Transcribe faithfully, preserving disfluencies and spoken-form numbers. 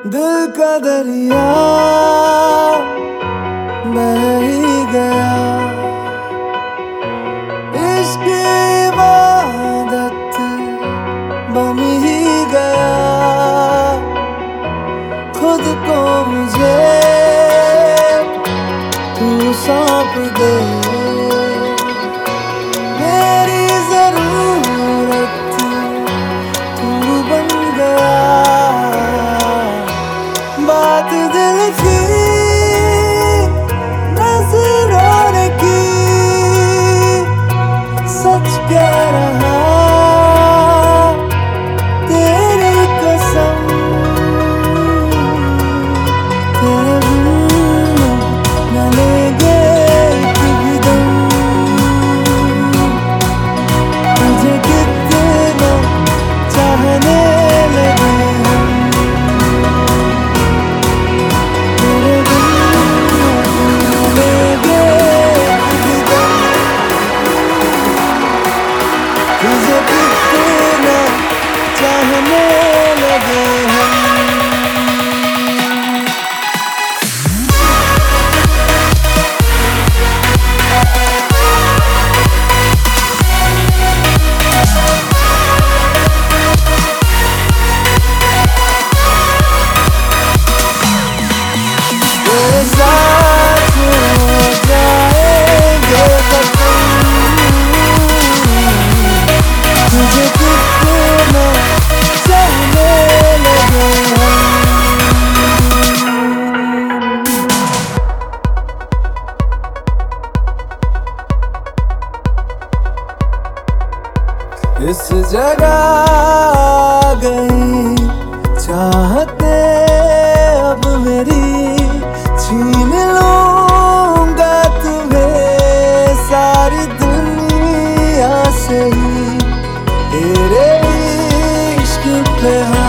दिल का दरिया बह ही गया, इश्क इबादत बन ही गया। खुद को मुझे तू सौंप दे, मेरी जरूरत तू बन गया। बात दिल की नजरों ने की, सच कह रहा तेरी कसम। तेरे बिन न लेंगे एक भी दम, तुझे कितना चाहने लगे हम। तेरे बिन न लेंगे एक भी दम, तुझे कितना चाहने लगे हम। तेरे साथ हो जाएंगे कसम, तुझे कितना चाहने लगे हम। इस जगह आ गई चाहते अब मेरी, छीन लूंगा तुम्हें सारी दुनिया से ही। तेरे इश्क पे